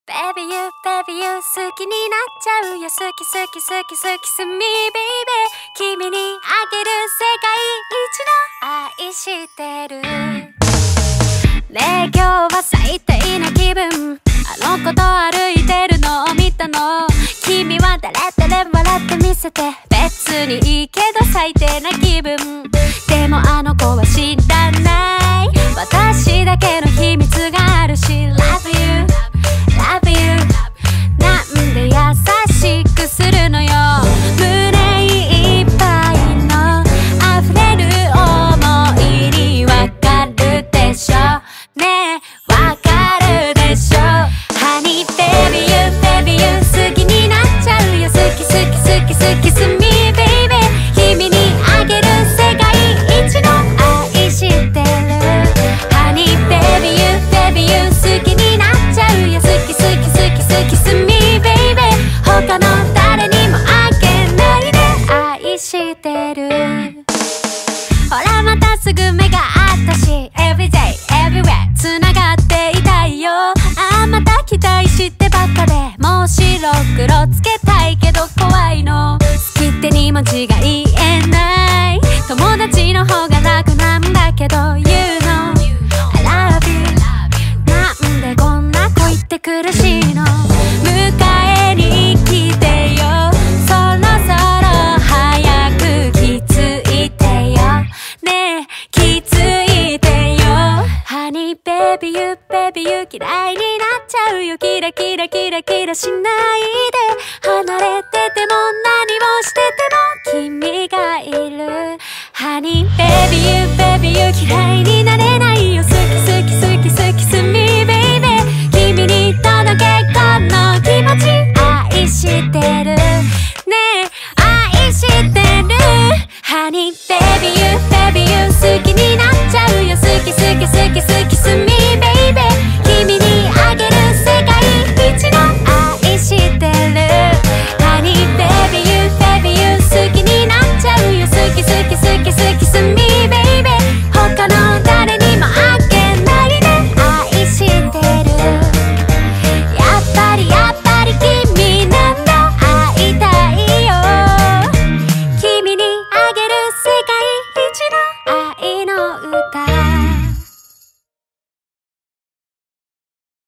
Baby you, baby you 好きになっちゃうよ好き好き好き好きすみ Baby 君にあげる世界一の愛してるねえ今日は最低な気分あの子と歩いてるのを見たの君は誰々笑ってみせて別にいいけど最低な気分でもあの子は知らない私だけの秘密があるし Love you Love you なんで優しくするのよ胸いっぱいの溢れる想いにわかるでしょねえわかるでしょ Honey baby you baby you 好きになっちゃうよ好き好き好き好きすみ baby 君にあげる世界一の愛してる Honey baby you baby you 好きになっちゃうよ好き好き好き好きすみ baby 他の誰にもあげないで愛してるほらまたすぐ目があったし Everyday everywhere 繋がっていたいよあまた期待してばっかでもう白黒つけたいけど怖いの好きって2文字が言えない友達の方が楽なんだけど You know I love you なんでこんな恋って苦しいの迎えに来てよそろそろ早く気づいてよねえ気づいてよ Honey baby you baby you 嫌いになっちゃうよキラキラキラキラしないで離れてても何をしてても君がいる Honey baby you baby you 嫌いになれないよ